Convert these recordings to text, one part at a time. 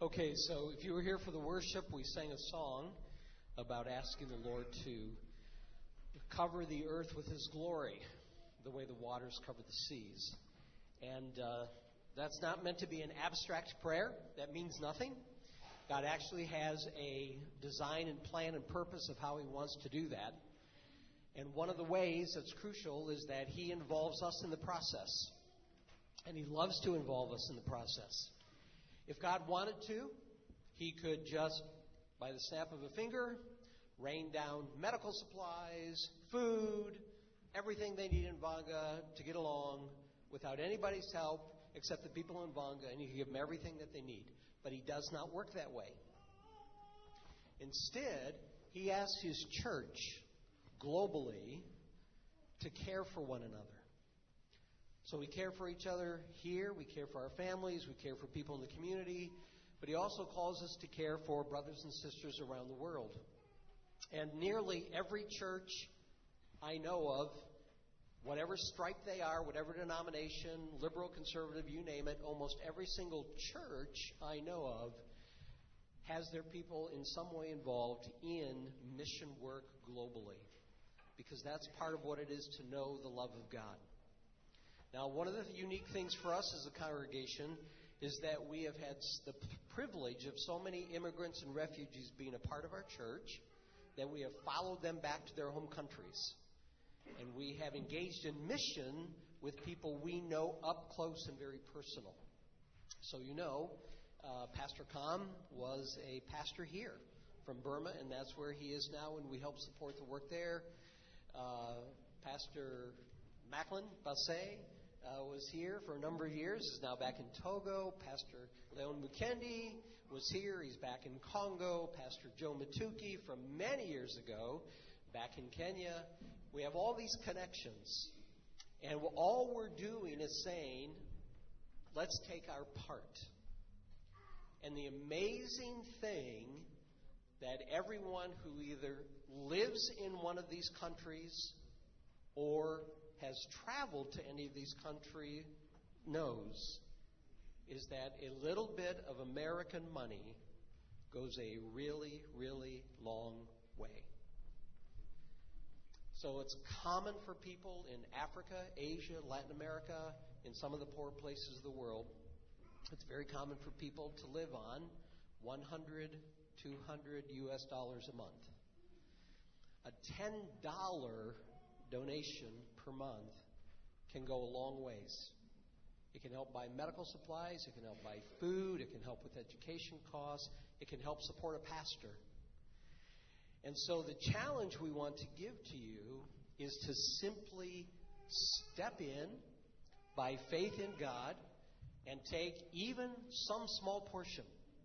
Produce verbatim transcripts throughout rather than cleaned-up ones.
Okay, so if you were here for the worship, we sang a song about asking the Lord to cover the earth with His glory, the way the waters cover the seas. And uh, that's not meant to be an abstract prayer. That means nothing. God actually has a design and plan and purpose of how He wants to do that. And one of the ways that's crucial is that He involves us in the process. And He loves to involve us in the process. If God wanted to, He could just, by the snap of a finger, rain down medical supplies, food, everything they need in Vanga to get along without anybody's help except the people in Vanga, and He could give them everything that they need. But He does not work that way. Instead, He asks His church globally to care for one another. So we care for each other here, we care for our families, we care for people in the community, but He also calls us to care for brothers and sisters around the world. And nearly every church I know of, whatever stripe they are, whatever denomination, liberal, conservative, you name it, almost every single church I know of has their people in some way involved in mission work globally. Because that's part of what it is to know the love of God. Now, one of the unique things for us as a congregation is that we have had the privilege of so many immigrants and refugees being a part of our church that we have followed them back to their home countries. And we have engaged in mission with people we know up close and very personal. So you know, uh, Pastor Kam was a pastor here from Burma, and that's where he is now, and we help support the work there. Uh, Pastor Macklin Basse uh, was here for a number of years, is now back in Togo. Pastor Leon Mukendi was here, he's back in Congo. Pastor Joe Matuki from many years ago, back in Kenya. We have all these connections, and all we're doing is saying, let's take our part. And the amazing thing that everyone who either lives in one of these countries or has traveled to any of these countries knows is that a little bit of American money goes a really, really long way. So it's common for people in Africa, Asia, Latin America, in some of the poor places of the world. It's very common for people to live on one hundred, two hundred U S dollars a month. A ten dollar donation per month can go a long ways. It can help buy medical supplies, it can help buy food, it can help with education costs, it can help support a pastor. And so the challenge we want to give to you is to simply step in by faith in God and take even some small portion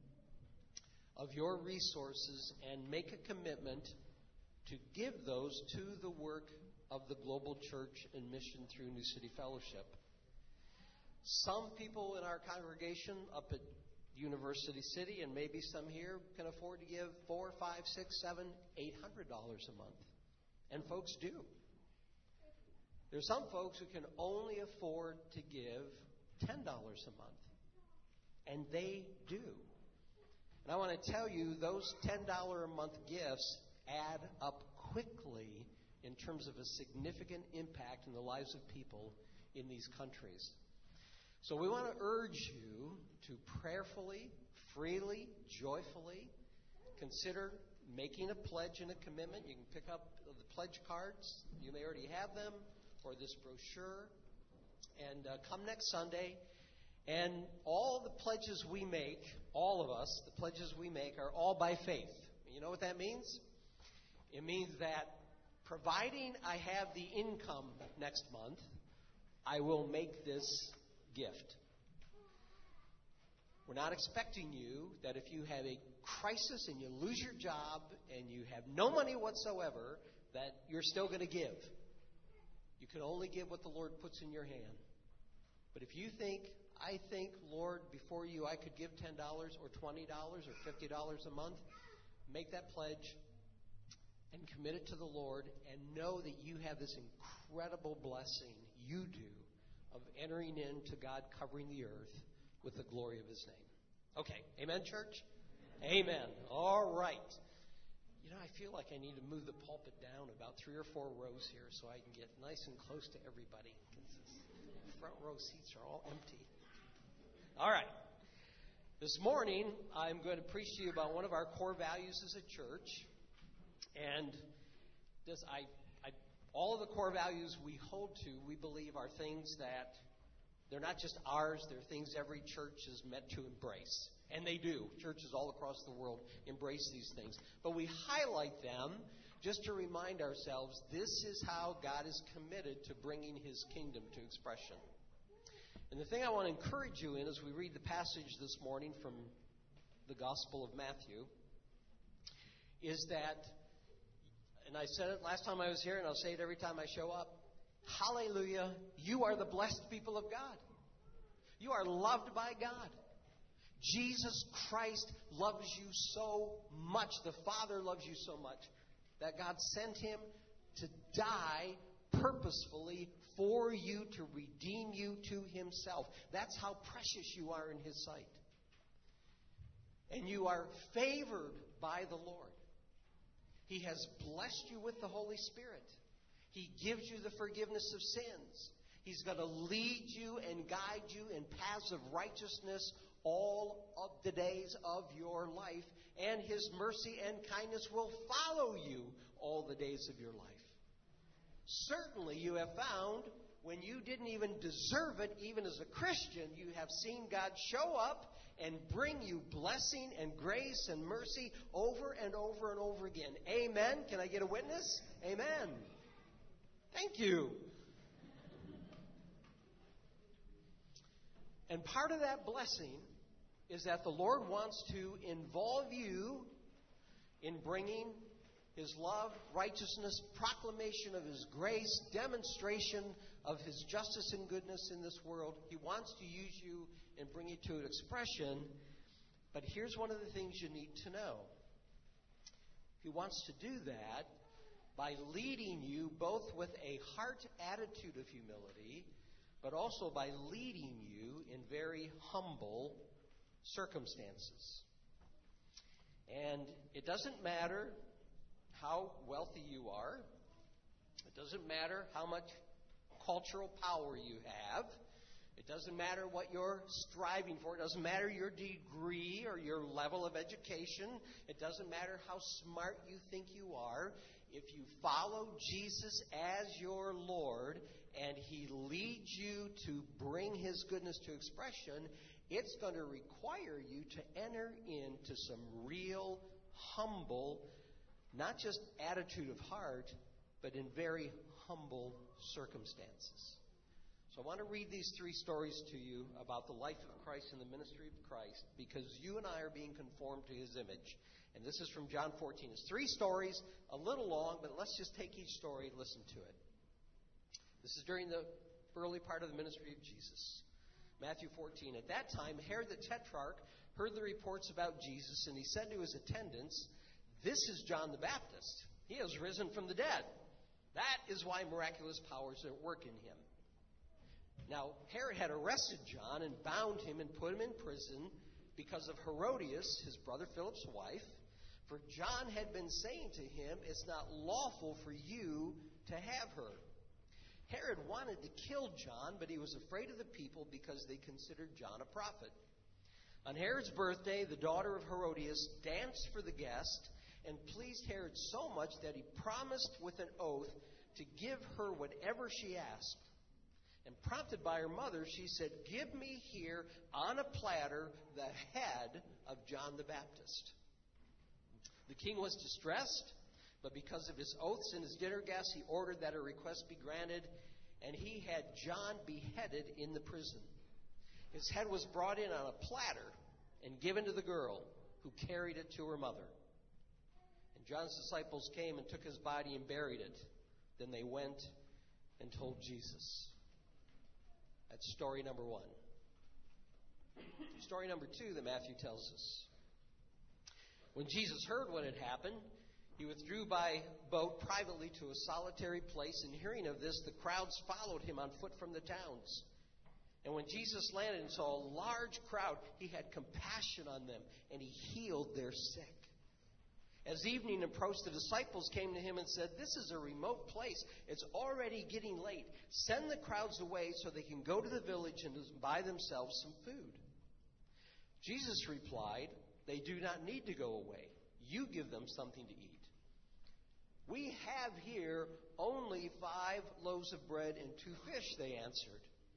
of your resources and make a commitment to give those to the work of the global church and mission through New City Fellowship. Some people in our congregation up at University City, and maybe some here, can afford to give four, five, six, seven, eight hundred dollars a month, and folks do. There's some folks who can only afford to give ten dollars a month, and they do. And I want to tell you, those ten dollars a month gifts add up quickly in terms of a significant impact in the lives of people in these countries. So we want to urge you to prayerfully, freely, joyfully consider making a pledge and a commitment. You can pick up the pledge cards. You may already have them, or this brochure. And uh, come next Sunday. And all the pledges we make, all of us, the pledges we make are all by faith. You know what that means? It means that providing I have the income next month, I will make this gift. We're not expecting you that if you have a crisis and you lose your job and you have no money whatsoever, that you're still going to give. You can only give what the Lord puts in your hand. But if you think, I think, Lord, before you I could give ten dollars or twenty dollars or fifty dollars a month, make that pledge and commit it to the Lord and know that you have this incredible blessing, you do, of entering into God covering the earth with the glory of His name. Okay. Amen, church? Amen. All right. You know, I feel like I need to move the pulpit down about three or four rows here so I can get nice and close to everybody. The front row seats are all empty. All right. This morning, I'm going to preach to you about one of our core values as a church. And this, I, I, all of the core values we hold to, we believe, are things that they're not just ours, they're things every church is meant to embrace. And they do. Churches all across the world embrace these things. But we highlight them just to remind ourselves this is how God is committed to bringing His kingdom to expression. And the thing I want to encourage you in as we read the passage this morning from the Gospel of Matthew is that, and I said it last time I was here, and I'll say it every time I show up, hallelujah, you are the blessed people of God. You are loved by God. Jesus Christ loves you so much. The Father loves you so much that God sent Him to die purposefully for you, to redeem you to Himself. That's how precious you are in His sight. And you are favored by the Lord. He has blessed you with the Holy Spirit. He gives you the forgiveness of sins. He's going to lead you and guide you in paths of righteousness all of the days of your life. And His mercy and kindness will follow you all the days of your life. Certainly you have found when you didn't even deserve it, even as a Christian, you have seen God show up and bring you blessing and grace and mercy over and over and over again. Amen. Can I get a witness? Amen. Thank you. And part of that blessing is that the Lord wants to involve you in bringing His love, righteousness, proclamation of His grace, demonstration of His justice and goodness in this world. He wants to use you and bring it to an expression. But here's one of the things you need to know. He wants to do that by leading you both with a heart attitude of humility, but also by leading you in very humble circumstances. And it doesn't matter how wealthy you are. It doesn't matter how much cultural power you have. It doesn't matter what you're striving for. It doesn't matter your degree or your level of education. It doesn't matter how smart you think you are. If you follow Jesus as your Lord and He leads you to bring His goodness to expression, it's going to require you to enter into some real humble, not just attitude of heart, but in very humble circumstances. So I want to read these three stories to you about the life of Christ and the ministry of Christ, because you and I are being conformed to His image. And this is from John fourteen. It's three stories, a little long, but let's just take each story and listen to it. This is during the early part of the ministry of Jesus. Matthew fourteen. At that time, Herod the Tetrarch heard the reports about Jesus, and he said to his attendants, "This is John the Baptist. He has risen from the dead. That is why miraculous powers are at work in him." Now, Herod had arrested John and bound him and put him in prison because of Herodias, his brother Philip's wife. For John had been saying to him, "It's not lawful for you to have her." Herod wanted to kill John, but he was afraid of the people because they considered John a prophet. On Herod's birthday, the daughter of Herodias danced for the guest and pleased Herod so much that he promised with an oath to give her whatever she asked. And prompted by her mother, she said, "Give me here on a platter the head of John the Baptist." The king was distressed, but because of his oaths and his dinner guests, he ordered that her request be granted, and he had John beheaded in the prison. His head was brought in on a platter and given to the girl, who carried it to her mother. And John's disciples came and took his body and buried it. Then they went and told Jesus. That's story number one. Story number two that Matthew tells us. When Jesus heard what had happened, he withdrew by boat privately to a solitary place, and hearing of this, the crowds followed him on foot from the towns. And when Jesus landed and saw a large crowd, he had compassion on them, and he healed their sick. As evening approached, the disciples came to him and said, "This is a remote place. It's already getting late. Send the crowds away so they can go to the village and buy themselves some food." Jesus replied, "They do not need to go away. You give them something to eat." "We have here only five loaves of bread and two fish," they answered.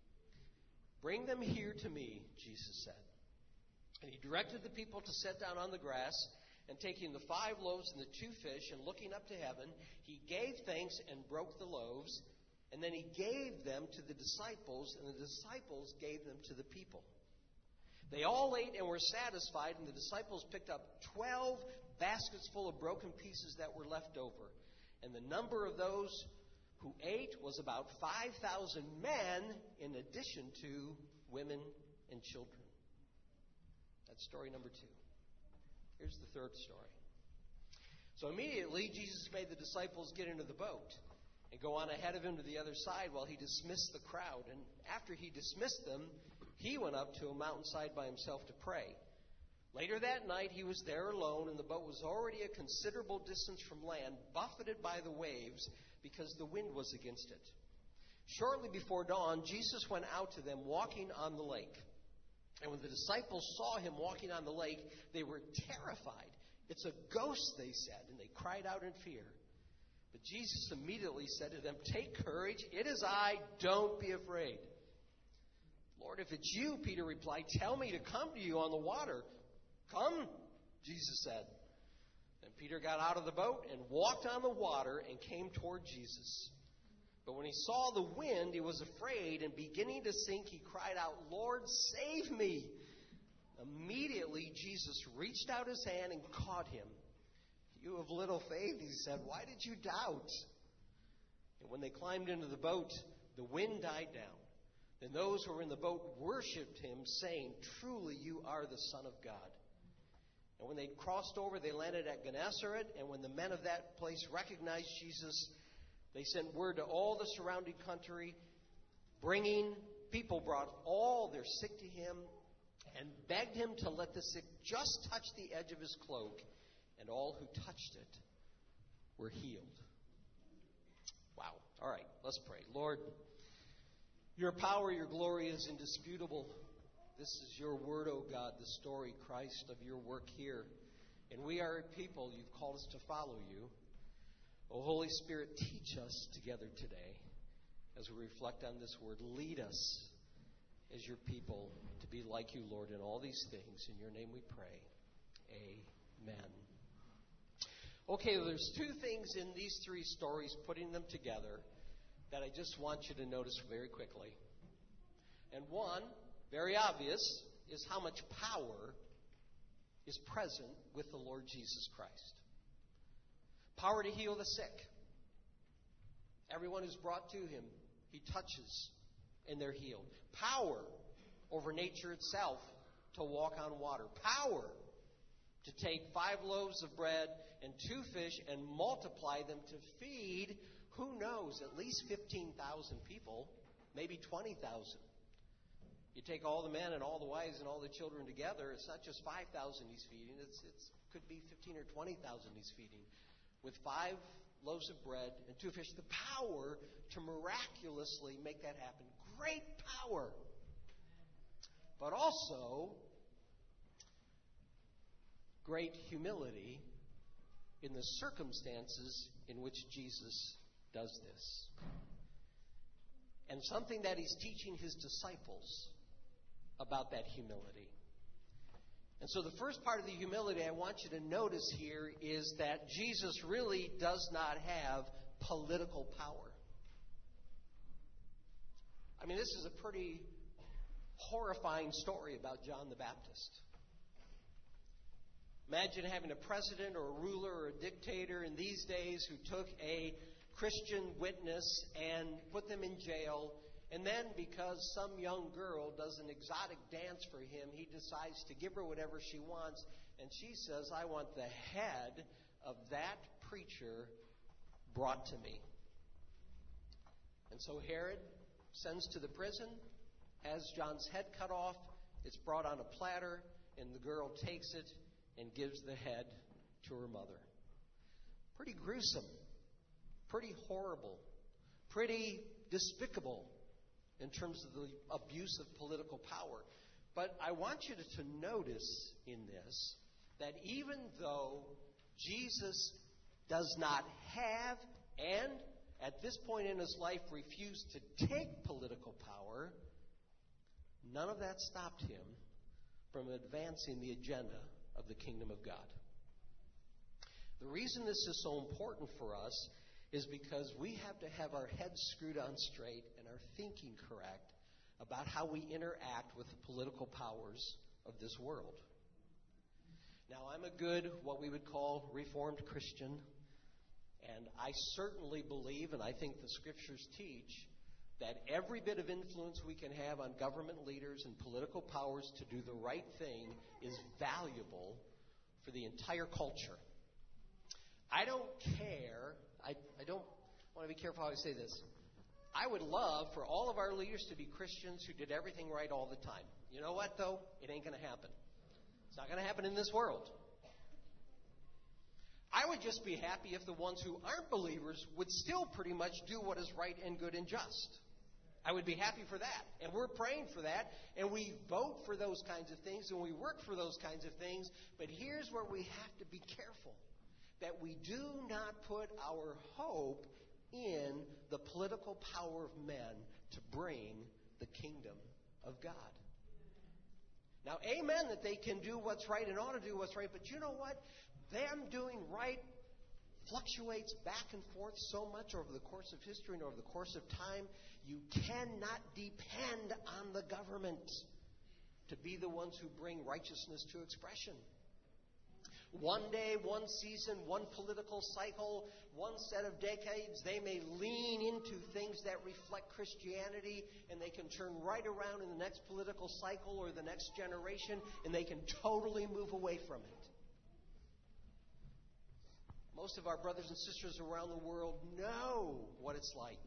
"Bring them here to me," Jesus said. And he directed the people to sit down on the grass, and taking the five loaves and the two fish and looking up to heaven, he gave thanks and broke the loaves, and then he gave them to the disciples, and the disciples gave them to the people. They all ate and were satisfied, and the disciples picked up twelve baskets full of broken pieces that were left over. And the number of those who ate was about five thousand men, in addition to women and children. That's story number two. Here's the third story. So immediately, Jesus made the disciples get into the boat and go on ahead of him to the other side while he dismissed the crowd. And after he dismissed them, he went up to a mountainside by himself to pray. Later that night, he was there alone, and the boat was already a considerable distance from land, buffeted by the waves because the wind was against it. Shortly before dawn, Jesus went out to them walking on the lake. And when the disciples saw him walking on the lake, they were terrified. "It's a ghost," they said, and they cried out in fear. But Jesus immediately said to them, "Take courage, it is I, don't be afraid." "Lord, if it's you," Peter replied, "tell me to come to you on the water." "Come," Jesus said. And Peter got out of the boat and walked on the water and came toward Jesus. But when he saw the wind, he was afraid, and beginning to sink, he cried out, "Lord, save me." Immediately, Jesus reached out his hand and caught him. "You of little faith," he said, "why did you doubt?" And when they climbed into the boat, the wind died down. Then those who were in the boat worshipped him, saying, "Truly, you are the Son of God." And when they crossed over, they landed at Gennesaret, and when the men of that place recognized Jesus, they sent word to all the surrounding country, bringing, people brought all their sick to him and begged him to let the sick just touch the edge of his cloak, and all who touched it were healed. Wow. All right, let's pray. Lord, your power, your glory is indisputable. This is your word, O God, the story, Christ, of your work here. And we are a people you've called us to follow you. O Holy Spirit, teach us together today as we reflect on this word. Lead us as your people to be like you, Lord, in all these things. In your name we pray. Amen. Okay, there's two things in these three stories, putting them together, that I just want you to notice very quickly. And one, very obvious, is how much power is present with the Lord Jesus Christ. Power to heal the sick. Everyone who's brought to him, he touches and they're healed. Power over nature itself to walk on water. Power to take five loaves of bread and two fish and multiply them to feed, who knows, at least fifteen thousand people, maybe twenty thousand. You take all the men and all the wives and all the children together, it's not just five thousand he's feeding, it's it's could be fifteen or twenty thousand he's feeding. With five loaves of bread and two fish, the power to miraculously make that happen. Great power. But also, great humility in the circumstances in which Jesus does this. And something that he's teaching his disciples about that humility. And so the first part of the humility I want you to notice here is that Jesus really does not have political power. I mean, this is a pretty horrifying story about John the Baptist. Imagine having a president or a ruler or a dictator in these days who took a Christian witness and put them in jail. And then because some young girl does an exotic dance for him, he decides to give her whatever she wants. And she says, "I want the head of that preacher brought to me." And so Herod sends to the prison, has John's head cut off. It's brought on a platter, and the girl takes it and gives the head to her mother. Pretty gruesome, pretty horrible, pretty despicable in terms of the abuse of political power. But I want you to, to notice in this that even though Jesus does not have and at this point in his life refused to take political power, none of that stopped him from advancing the agenda of the kingdom of God. The reason this is so important for us is because we have to have our heads screwed on straight and our thinking correct about how we interact with the political powers of this world. Now, I'm a good, what we would call, Reformed Christian, and I certainly believe, and I think the Scriptures teach, that every bit of influence we can have on government leaders and political powers to do the right thing is valuable for the entire culture. I don't care, I, I don't want to be careful how I say this. I would love for all of our leaders to be Christians who did everything right all the time. You know what, though? It ain't going to happen. It's not going to happen in this world. I would just be happy if the ones who aren't believers would still pretty much do what is right and good and just. I would be happy for that. And we're praying for that. And we vote for those kinds of things. And we work for those kinds of things. But here's where we have to be careful. That we do not put our hope in the political power of men to bring the kingdom of God. Now, amen that they can do what's right and ought to do what's right. But you know what? Them doing right fluctuates back and forth so much over the course of history and over the course of time. You cannot depend on the government to be the ones who bring righteousness to expression. One day, one season, one political cycle, one set of decades, they may lean into things that reflect Christianity, and they can turn right around in the next political cycle or the next generation, and they can totally move away from it. Most of our brothers and sisters around the world know what it's like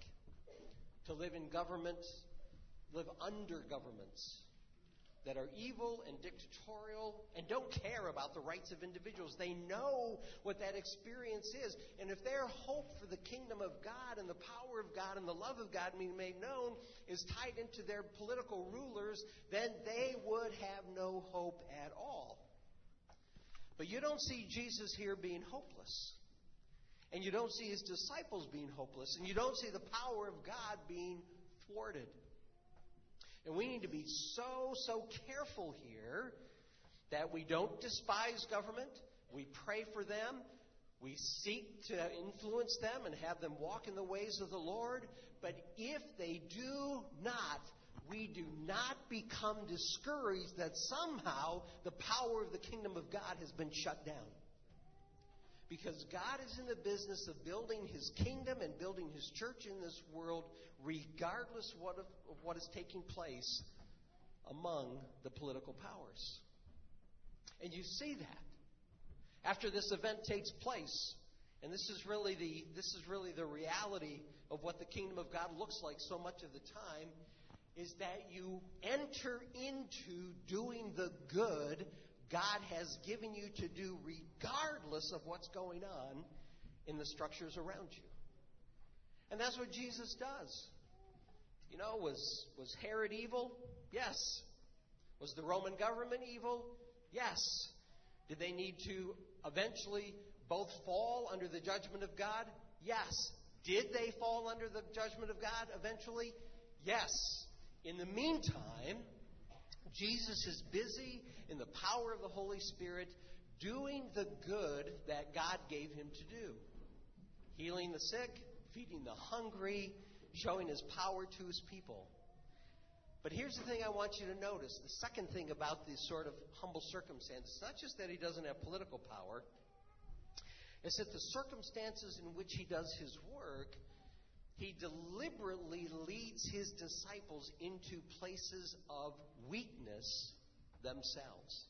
to live in government, live under governments that are evil and dictatorial and don't care about the rights of individuals. They know what that experience is. And if their hope for the kingdom of God and the power of God and the love of God being made known is tied into their political rulers, then they would have no hope at all. But you don't see Jesus here being hopeless. And you don't see his disciples being hopeless. And you don't see the power of God being thwarted. And we need to be so, so careful here that we don't despise government. We pray for them. We seek to influence them and have them walk in the ways of the Lord. But if they do not, we do not become discouraged that somehow the power of the kingdom of God has been shut down. Because God is in the business of building his kingdom and building his church in this world, regardless of what, of what is taking place among the political powers. And you see that. After this event takes place, and this is really the this is really the reality of what the kingdom of God looks like so much of the time, is that you enter into doing the good God has given you to do regardless of what's going on in the structures around you. And that's what Jesus does. You know, was, was Herod evil? Yes. Was the Roman government evil? Yes. Did they need to eventually both fall under the judgment of God? Yes. Did they fall under the judgment of God eventually? Yes. In the meantime, Jesus is busy in the power of the Holy Spirit doing the good that God gave him to do. Healing the sick, feeding the hungry, showing his power to his people. But here's the thing I want you to notice. The second thing about this sort of humble circumstance, it's not just that he doesn't have political power. It's that the circumstances in which he does his work, he deliberately leads his disciples into places of weakness themselves.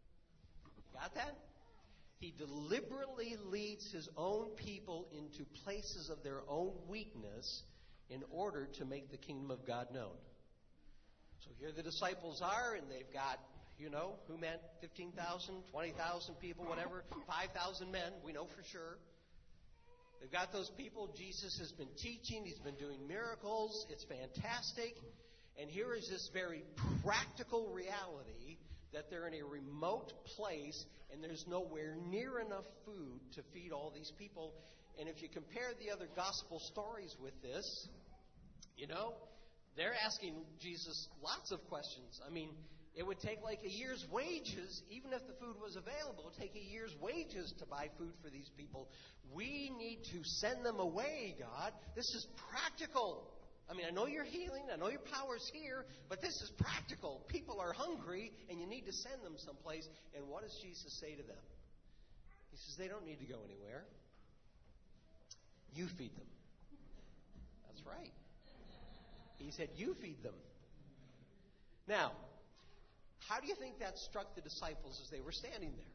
Got that? He deliberately leads his own people into places of their own weakness in order to make the kingdom of God known. So here the disciples are, and they've got, you know, who meant fifteen thousand, twenty thousand people, whatever, five thousand men, we know for sure. They've got those people. Jesus has been teaching. He's been doing miracles. It's fantastic. And here is this very practical reality that they're in a remote place and there's nowhere near enough food to feed all these people. And if you compare the other gospel stories with this, you know, they're asking Jesus lots of questions. I mean, it would take like a year's wages, even if the food was available, it would take a year's wages to buy food for these people. We need to send them away, God. This is practical. I mean, I know you're healing, I know your power's here, but this is practical. People are hungry, and you need to send them someplace. And what does Jesus say to them? He says, they don't need to go anywhere. You feed them. That's right. He said, you feed them. Now, how do you think that struck the disciples as they were standing there?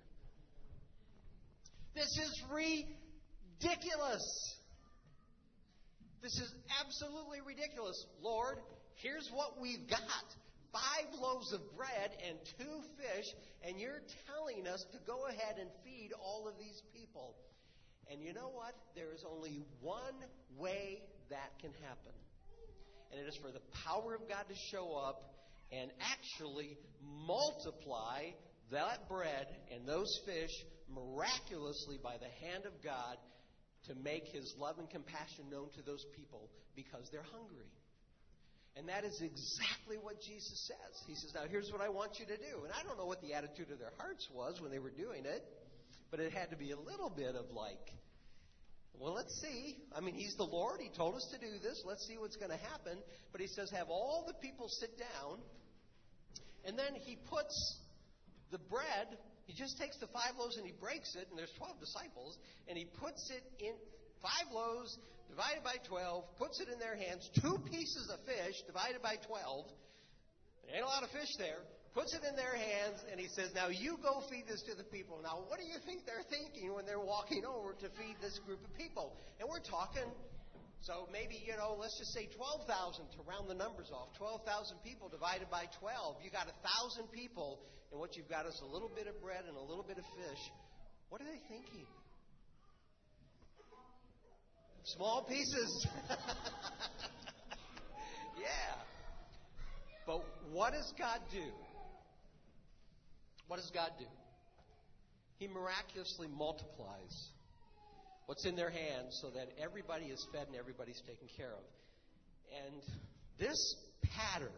This is ridiculous. This is absolutely ridiculous. Lord, here's what we've got. Five loaves of bread and two fish, and you're telling us to go ahead and feed all of these people. And you know what? There is only one way that can happen. And it is for the power of God to show up and actually multiply that bread and those fish miraculously by the hand of God to make His love and compassion known to those people because they're hungry. And that is exactly what Jesus says. He says, now here's what I want you to do. And I don't know what the attitude of their hearts was when they were doing it, but it had to be a little bit of like, well, let's see. I mean, He's the Lord. He told us to do this. Let's see what's going to happen. But He says, have all the people sit down. And then He puts the bread, He just takes the five loaves and He breaks it, and there's twelve disciples, and He puts it in five loaves divided by twelve, puts it in their hands, two pieces of fish divided by twelve. There ain't a lot of fish there. Puts it in their hands, and He says, now you go feed this to the people. Now, what do you think they're thinking when they're walking over to feed this group of people? And we're talking, so maybe, you know, let's just say twelve thousand to round the numbers off. twelve thousand people divided by twelve. You got one thousand people, and what you've got is a little bit of bread and a little bit of fish. What are they thinking? Small pieces. Yeah. But what does God do? What does God do? He miraculously multiplies what's in their hands so that everybody is fed and everybody's taken care of. And this pattern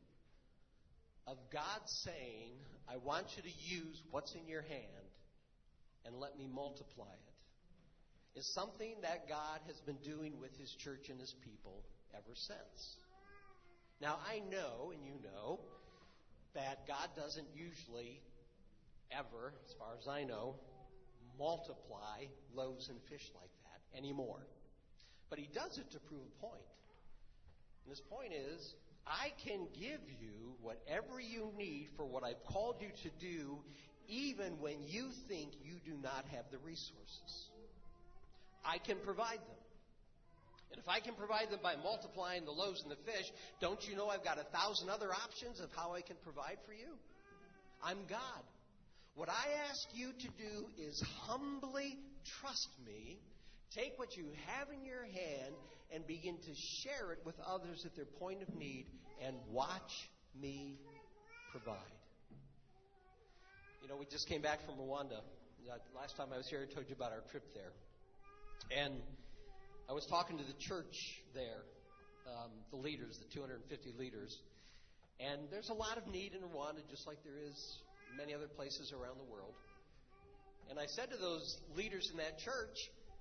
of God saying, I want you to use what's in your hand and let me multiply it, is something that God has been doing with His church and His people ever since. Now, I know, and you know, that God doesn't usually ever, as far as I know, multiply loaves and fish like that anymore. But He does it to prove a point. And this point is, I can give you whatever you need for what I've called you to do, even when you think you do not have the resources. I can provide them. And if I can provide them by multiplying the loaves and the fish, don't you know I've got a thousand other options of how I can provide for you? I'm God. What I ask you to do is humbly trust me, take what you have in your hand, and begin to share it with others at their point of need, and watch me provide. You know, we just came back from Rwanda. Last time I was here, I told you about our trip there. And I was talking to the church there, um, the leaders, the two hundred fifty leaders. And there's a lot of need in Rwanda, just like there is many other places around the world. And I said to those leaders in that church,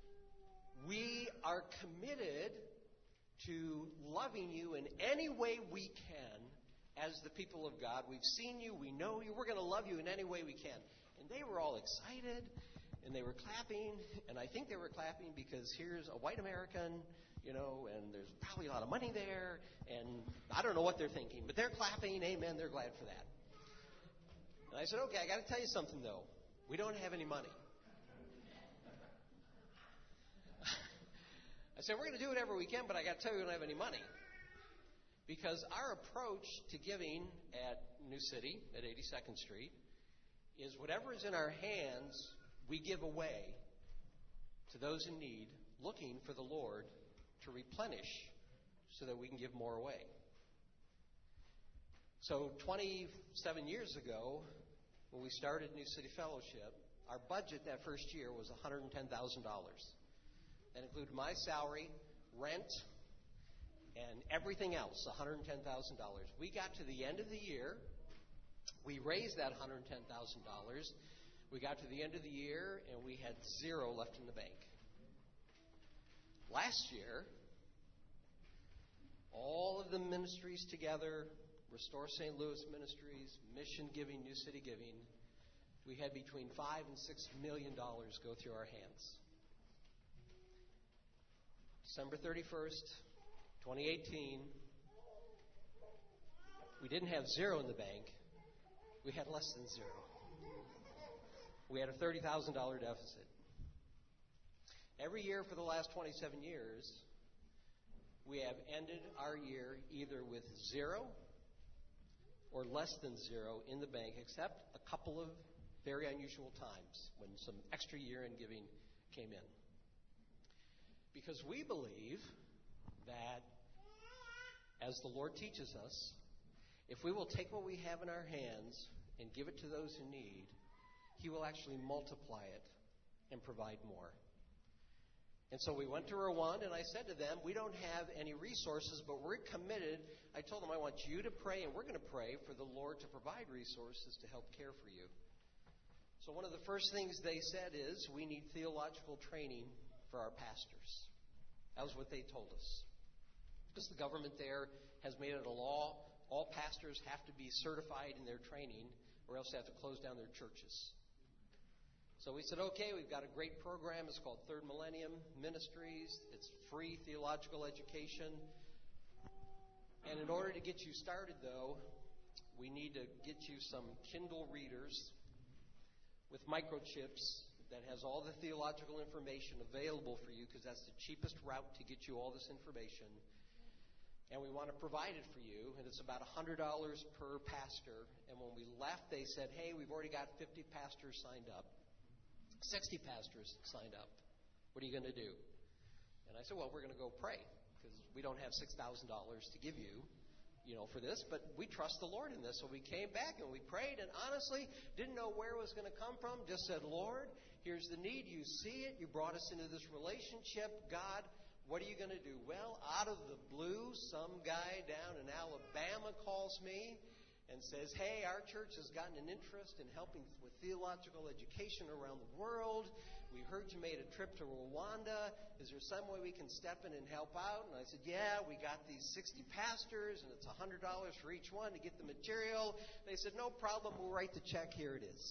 we are committed to loving you in any way we can as the people of God. We've seen you. We know you. We're going to love you in any way we can. And they were all excited, and they were clapping. And I think they were clapping because here's a white American, you know, and there's probably a lot of money there. And I don't know what they're thinking, but they're clapping. Amen. They're glad for that. And I said, okay, I got to tell you something, though. We don't have any money. I said, we're going to do whatever we can, but I got to tell you we don't have any money. Because our approach to giving at New City, at eighty-second Street, is whatever is in our hands, we give away to those in need, looking for the Lord to replenish so that we can give more away. So twenty-seven years ago, when we started New City Fellowship, our budget that first year was one hundred ten thousand dollars. That included my salary, rent, and everything else, one hundred ten thousand dollars. We got to the end of the year. We raised that one hundred ten thousand dollars. We got to the end of the year, and we had zero left in the bank. Last year, all of the ministries together, Restore Saint Louis Ministries, Mission Giving, New City Giving, we had between five and six million dollars go through our hands. December thirty-first, twenty eighteen, we didn't have zero in the bank. We had less than zero. We had a thirty thousand dollars deficit. Every year for the last twenty-seven years, we have ended our year either with zero or less than zero in the bank, except a couple of very unusual times when some extra year-end giving came in. Because we believe that, as the Lord teaches us, if we will take what we have in our hands and give it to those in need, He will actually multiply it and provide more. And so we went to Rwanda, and I said to them, we don't have any resources, but we're committed. I told them, I want you to pray, and we're going to pray for the Lord to provide resources to help care for you. So one of the first things they said is, we need theological training for our pastors. That was what they told us. Because the government there has made it a law, all pastors have to be certified in their training, or else they have to close down their churches. So we said, okay, we've got a great program. It's called Third Millennium Ministries. It's free theological education. And in order to get you started, though, we need to get you some Kindle readers with microchips that has all the theological information available for you, because that's the cheapest route to get you all this information. And we want to provide it for you, and it's about one hundred dollars per pastor. And when we left, they said, hey, we've already got fifty pastors signed up. sixty pastors signed up. What are you going to do? And I said, well, we're going to go pray, because we don't have six thousand dollars to give you, you know, for this, but we trust the Lord in this. So we came back and we prayed, and honestly, didn't know where it was going to come from. Just said, Lord, here's the need. You see it. You brought us into this relationship. God, what are you going to do? Well, out of the blue, some guy down in Alabama calls me and says, hey, our church has gotten an interest in helping with theological education around the world. We heard you made a trip to Rwanda. Is there some way we can step in and help out? And I said, yeah, we got these sixty pastors, and it's one hundred dollars for each one to get the material. They said, no problem, we'll write the check. Here it is.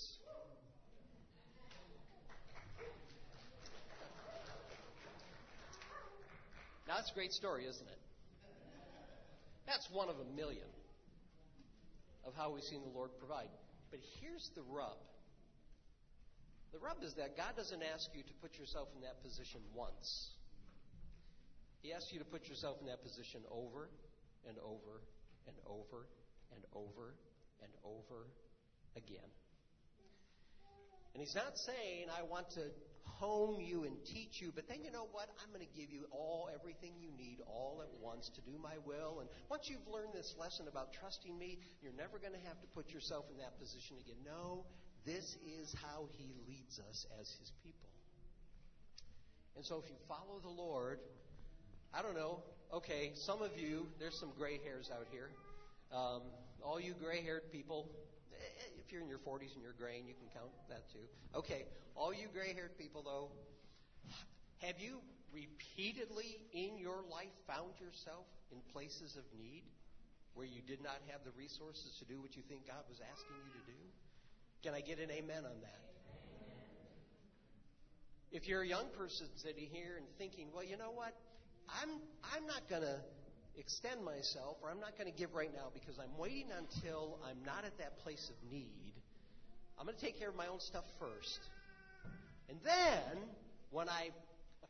Now, that's a great story, isn't it? That's one of a million of how we've seen the Lord provide. But here's the rub. The rub is that God doesn't ask you to put yourself in that position once. He asks you to put yourself in that position over and over and over and over and over again. And He's not saying, I want to hone you and teach you, but then you know what? I'm going to give you all, everything you need all at once to do my will. And once you've learned this lesson about trusting me, you're never going to have to put yourself in that position again. No, this is how He leads us as His people. And so if you follow the Lord, I don't know, okay, some of you, there's some gray hairs out here. Um, all you gray-haired people, if you're in your forties and you're gray, and you can count that too. Okay, all you gray-haired people, though, have you repeatedly in your life found yourself in places of need where you did not have the resources to do what you think God was asking you to do? Can I get an amen on that? Amen. If you're a young person sitting here and thinking, well, you know what? I'm I'm not going to extend myself, or I'm not going to give right now because I'm waiting until I'm not at that place of need. I'm going to take care of my own stuff first. And then, when I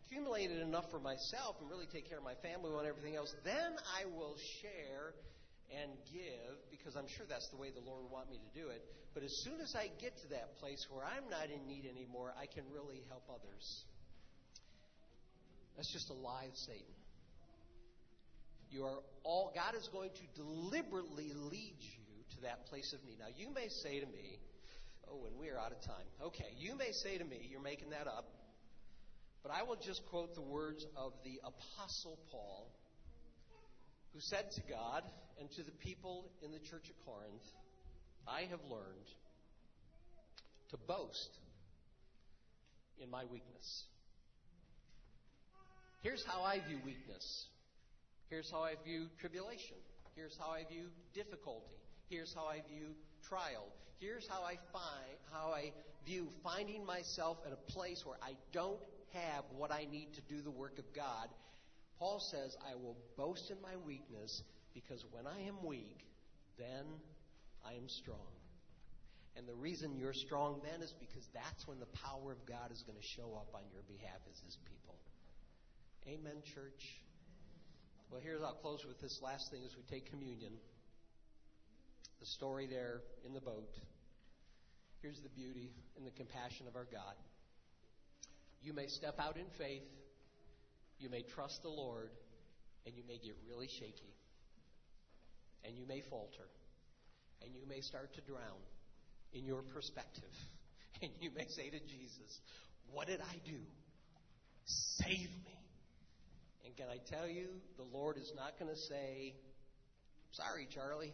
accumulated enough for myself and really take care of my family and everything else, then I will share and give, because I'm sure that's the way the Lord would want me to do it. But as soon as I get to that place where I'm not in need anymore, I can really help others. That's just a lie of Satan. You are all, God is going to deliberately lead you to that place of need. Now, you may say to me, oh, and we are out of time. Okay, you may say to me, you're making that up, but I will just quote the words of the Apostle Paul, who said to God and to the people in the church of Corinth, I have learned to boast in my weakness. Here's how I view weakness. Here's how I view tribulation. Here's how I view difficulty. Here's how I view trial. Here's how I find how I view finding myself at a place where I don't have what I need to do the work of God. Paul says, I will boast in my weakness, because when I am weak, then I am strong. And the reason you're strong then is because that's when the power of God is going to show up on your behalf as His people. Amen, church. Well, here's, I'll close with this last thing as we take communion. The story there in the boat. Here's the beauty and the compassion of our God. You may step out in faith. You may trust the Lord, and you may get really shaky. And you may falter. And you may start to drown in your perspective. And you may say to Jesus, what did I do? Save me. And can I tell you, the Lord is not going to say, sorry, Charlie.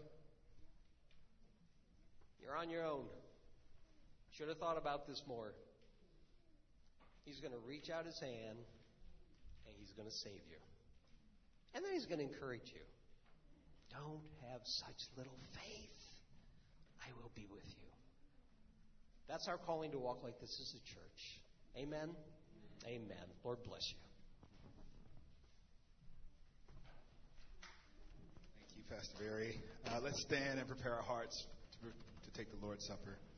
You're on your own. Should have thought about this more. He's going to reach out His hand, and He's going to save you. And then He's going to encourage you. Don't have such little faith. I will be with you. That's our calling to walk like this as a church. Amen? Amen. Lord bless you. Thank you, Pastor Barry. Uh, let's stand and prepare our hearts to, to take the Lord's Supper.